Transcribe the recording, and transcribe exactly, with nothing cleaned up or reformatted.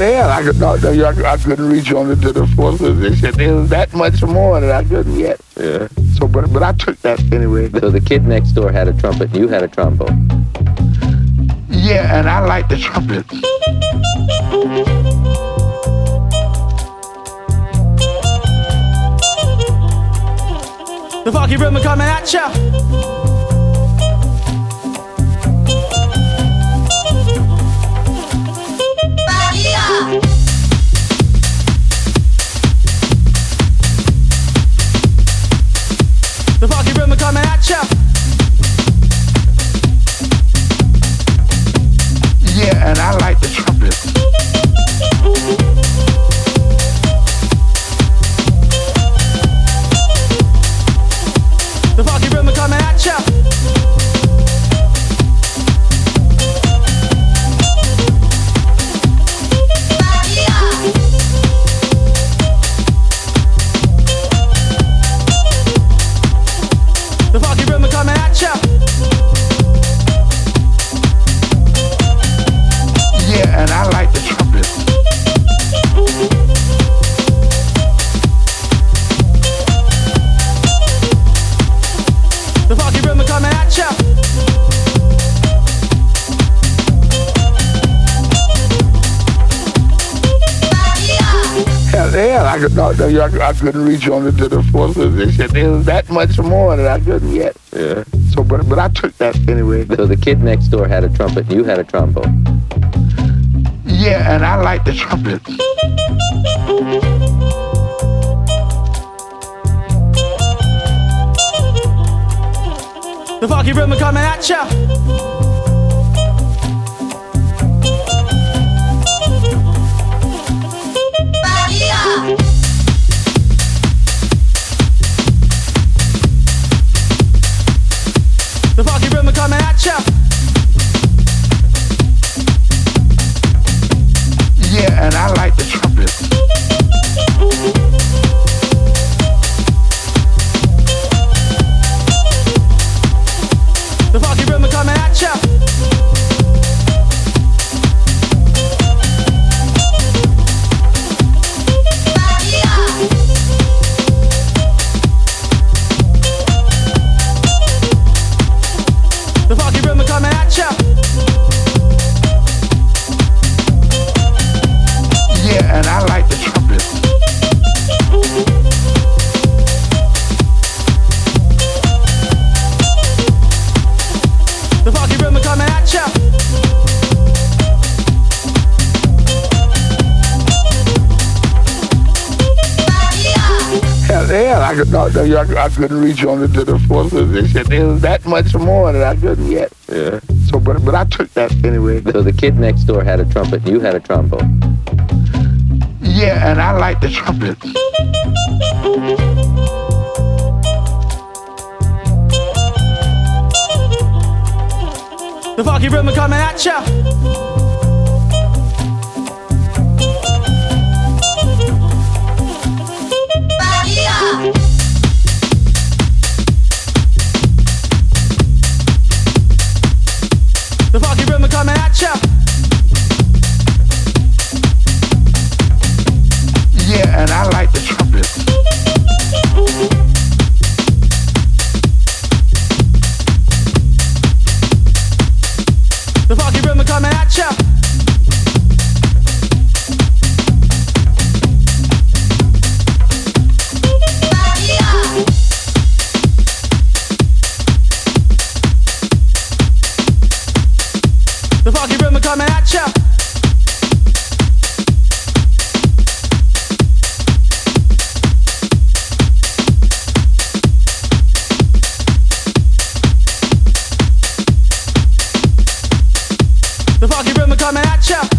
hell, I could not. I, I couldn't reach on it to the fourth position. There was that much more that I couldn't get. Yeah. So, but but I took that anyway. So the kid next door had a trumpet, and you had a trombone. Yeah, and I like the trumpet. The funky rhythm coming at ya. The funky rhythm coming at ya. Yeah, and I like the trumpet. The funky rhythm coming at ya. The funky rhythm coming at ya. Yeah, and I like the trumpet. The funky rhythm coming at ya. Hell, hell, I could not. I, I couldn't reach on it to the fourth position. There was that much more that I couldn't get. Yeah. So, but but I took that anyway. So the kid next door had a trumpet, and you had a trombone. Yeah, and I like the trumpet. The funky rhythm coming at ya. The funky rhythm coming at ya. Yeah, and I like the trumpet. The funky rhythm coming at ya. The funky rhythm coming at ya. Yeah, and I like the trumpet. The funky rhythm coming at ya. Hell, hell, I could not. I, I couldn't reach on it to the fourth position. There was that much more that I couldn't get. Yeah. So, but but I took that anyway. So the kid next door had a trumpet, and you had a trombone. Yeah, and I like the trumpet. The funky rhythm coming at ya. The funky rhythm coming at ya. Yeah, and I like the trumpet. The funky rhythm coming at ya. The funky rhythm coming at ya. The funky rhythm coming at ya.